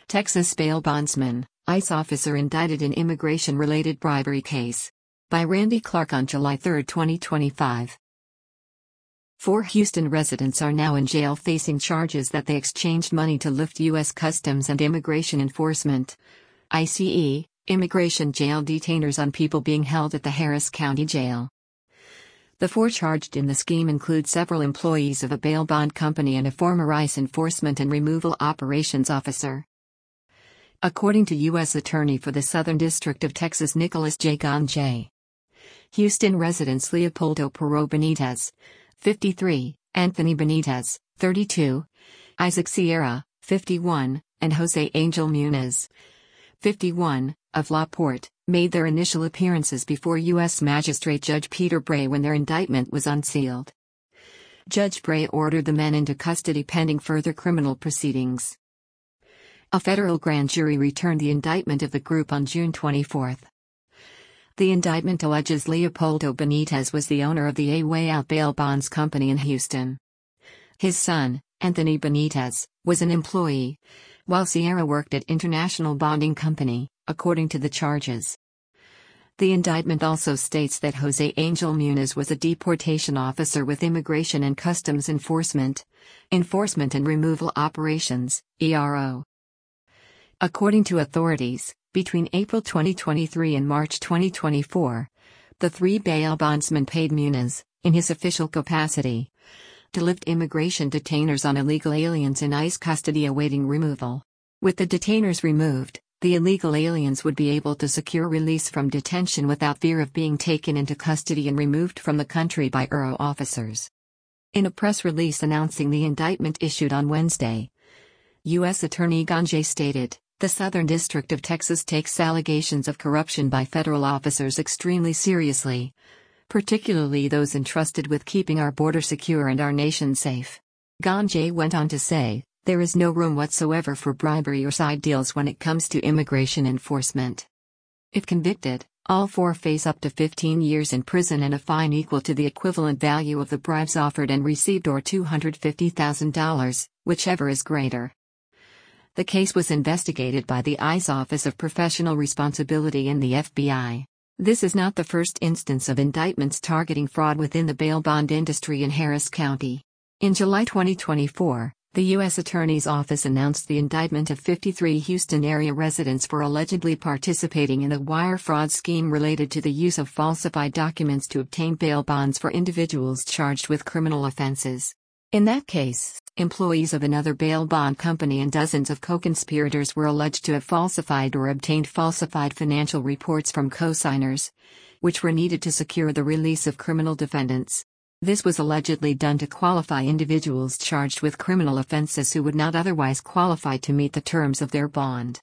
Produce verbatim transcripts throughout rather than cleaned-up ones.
Texas bail bondsman, ICE officer indicted in immigration-related bribery case. By Randy Clark on July third, twenty twenty-five. Four Houston residents are now in jail facing charges that they exchanged money to lift U S Customs and Immigration Enforcement (I C E) immigration jail detainers on people being held at the Harris County Jail. The four charged in the scheme include several employees of a bail bond company and a former ICE Enforcement and Removal Operations officer. According to U S Attorney for the Southern District of Texas Nicholas J. Ganjay. Houston residents Leopoldo Perot Benitez, fifty-three, Anthony Benitez, thirty-two, Isaac Sierra, fifty-one, and Jose Angel Muniz, fifty-one, of La Porte, made their initial appearances before U S Magistrate Judge Peter Bray when their indictment was unsealed. Judge Bray ordered the men into custody pending further criminal proceedings. A federal grand jury returned the indictment of the group on June twenty-fourth. The indictment alleges Leopoldo Benitez was the owner of the A Way Out Bail Bonds Company in Houston. His son, Anthony Benitez, was an employee, while Sierra worked at International Bonding Company, according to the charges. The indictment also states that Jose Angel Muniz was a deportation officer with Immigration and Customs Enforcement, Enforcement and Removal Operations, E R O. According to authorities, between April twenty twenty-three and March twenty twenty-four, the three bail bondsmen paid Muniz, in his official capacity, to lift immigration detainers on illegal aliens in ICE custody awaiting removal. With the detainers removed, the illegal aliens would be able to secure release from detention without fear of being taken into custody and removed from the country by I R O officers. In a press release announcing the indictment issued on Wednesday, U S Attorney Ganjay stated, "The Southern District of Texas takes allegations of corruption by federal officers extremely seriously, particularly those entrusted with keeping our border secure and our nation safe." Ganjay went on to say, "There is no room whatsoever for bribery or side deals when it comes to immigration enforcement." If convicted, all four face up to fifteen years in prison and a fine equal to the equivalent value of the bribes offered and received or two hundred fifty thousand dollars, whichever is greater. The case was investigated by the ICE Office of Professional Responsibility and the F B I. This is not the first instance of indictments targeting fraud within the bail bond industry in Harris County. In July twenty twenty-four, the U S Attorney's Office announced the indictment of fifty-three Houston area residents for allegedly participating in a wire fraud scheme related to the use of falsified documents to obtain bail bonds for individuals charged with criminal offenses. In that case, employees of another bail bond company and dozens of co-conspirators were alleged to have falsified or obtained falsified financial reports from co-signers, which were needed to secure the release of criminal defendants. This was allegedly done to qualify individuals charged with criminal offenses who would not otherwise qualify to meet the terms of their bond.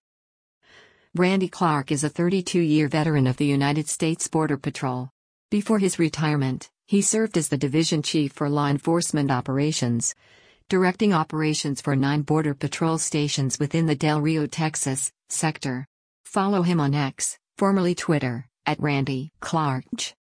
Randy Clark is a thirty-two-year veteran of the United States Border Patrol. Before his retirement, he served as the division chief for law enforcement operations, directing operations for nine Border Patrol stations within the Del Rio, Texas, sector. Follow him on X, formerly Twitter, at Randy Clark.